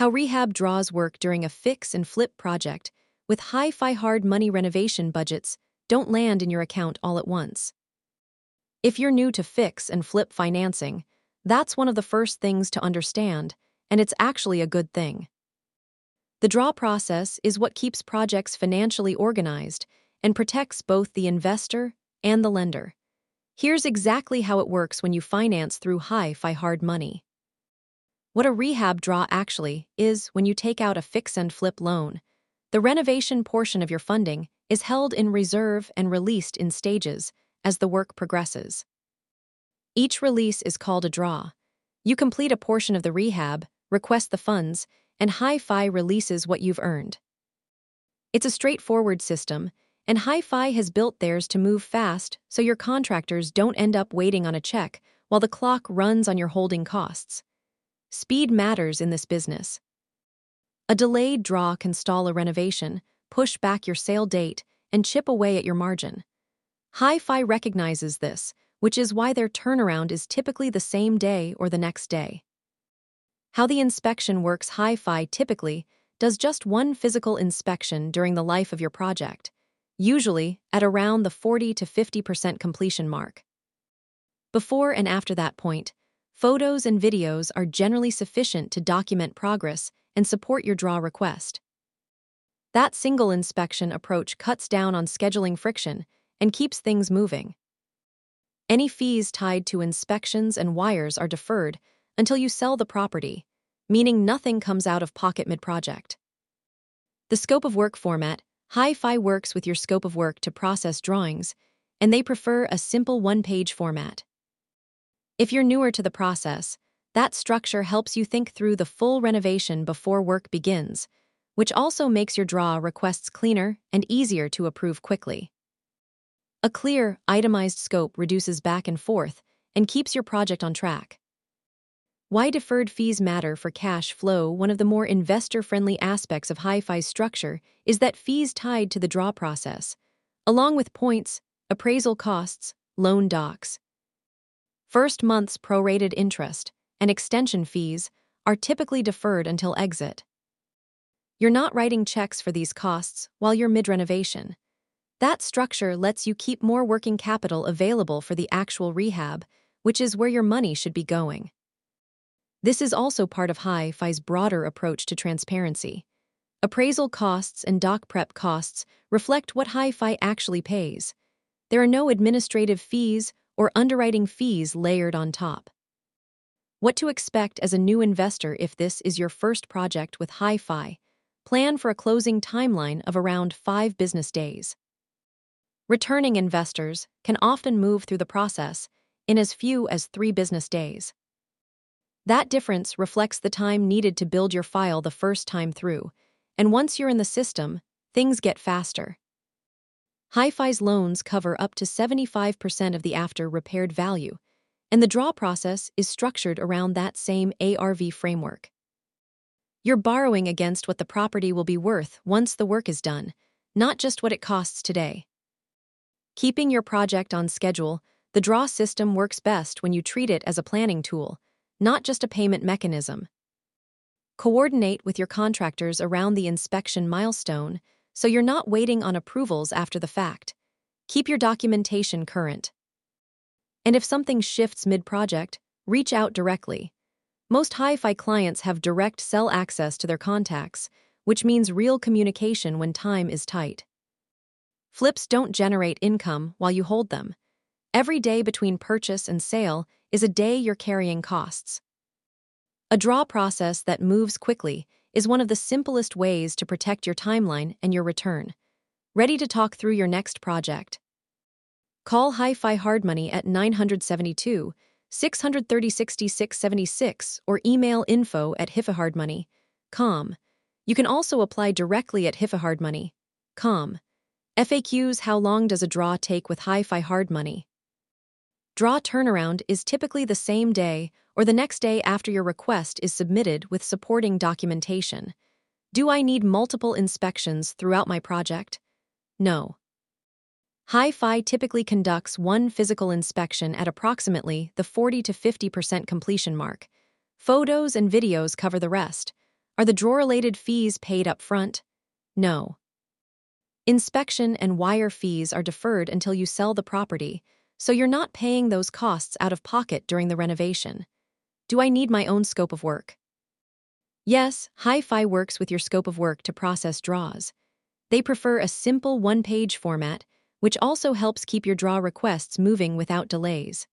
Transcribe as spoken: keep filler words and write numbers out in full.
How rehab draws work during a fix and flip project with hi-fi hard money renovation budgets don't land in your account all at once. If you're new to fix and flip financing, that's one of the first things to understand, and it's actually a good thing. The draw process is what keeps projects financially organized and protects both the investor and the lender. Here's exactly how it works when you finance through hi-fi hard money. What a rehab draw actually is when you take out a fix and flip loan. The renovation portion of your funding is held in reserve and released in stages as the work progresses. Each release is called a draw. You complete a portion of the rehab, request the funds, and hi-fi releases what you've earned. It's a straightforward system, and hi-fi has built theirs to move fast so your contractors don't end up waiting on a check while the clock runs on your holding costs. Speed matters in this business. A delayed draw can stall a renovation, push back your sale date, and chip away at your margin. Hi-fi recognizes this, which is why their turnaround is typically the same day or the next day. How the inspection works: hi-fi typically does just one physical inspection during the life of your project, usually at around the forty to fifty percent completion mark. Before and after that point, photos and videos are generally sufficient to document progress and support your draw request. That single inspection approach cuts down on scheduling friction and keeps things moving. Any fees tied to inspections and wires are deferred until you sell the property, meaning nothing comes out of pocket mid-project. The scope of work format: hi-fi works with your scope of work to process drawings, and they prefer a simple one-page format. If you're newer to the process, that structure helps you think through the full renovation before work begins, which also makes your draw requests cleaner and easier to approve quickly. A clear, itemized scope reduces back and forth and keeps your project on track. Why deferred fees matter for cash flow: one of the more investor-friendly aspects of hi-fi's structure is that fees tied to the draw process, along with points, appraisal costs, loan docs, first month's prorated interest, and extension fees, are typically deferred until exit. You're not writing checks for these costs while you're mid-renovation. That structure lets you keep more working capital available for the actual rehab, which is where your money should be going. This is also part of hi-fi's broader approach to transparency. Appraisal costs and doc prep costs reflect what hi-fi actually pays. There are no administrative fees or underwriting fees layered on top. What to expect as a new investor if this is your first project with hi-fi: plan for a closing timeline of around five business days. Returning investors can often move through the process in as few as three business days. That difference reflects the time needed to build your file the first time through, and once you're in the system, things get faster. hi-fi's loans cover up to seventy-five percent of the after-repaired value, and the draw process is structured around that same A R V framework. You're borrowing against what the property will be worth once the work is done, not just what it costs today. Keeping your project on schedule, the draw system works best when you treat it as a planning tool, not just a payment mechanism. Coordinate with your contractors around the inspection milestone so you're not waiting on approvals after the fact. Keep your documentation current. And if something shifts mid-project, reach out directly. Most hi-fi clients have direct cell access to their contacts, which means real communication when time is tight. Flips don't generate income while you hold them. Every day between purchase and sale is a day you're carrying costs. A draw process that moves quickly is one of the simplest ways to protect your timeline and your return. Ready to talk through your next project? Call hi-fi Hard Money at nine seven two, six three zero, six six seven six or email info at hifahardmoney dot com. You can also apply directly at hifahardmoney dot com. F A Qs: how long does a draw take with hi-fi Hard Money? Draw turnaround is typically the same day or the next day after your request is submitted with supporting documentation. Do I need multiple inspections throughout my project? No. Hi-fi typically conducts one physical inspection at approximately the forty to fifty percent completion mark. Photos and videos cover the rest. Are the drawer-related fees paid up front? No. Inspection and wire fees are deferred until you sell the property, so you're not paying those costs out of pocket during the renovation. Do I need my own scope of work? Yes, Hi-Fi works with your scope of work to process draws. They prefer a simple one-page format, which also helps keep your draw requests moving without delays.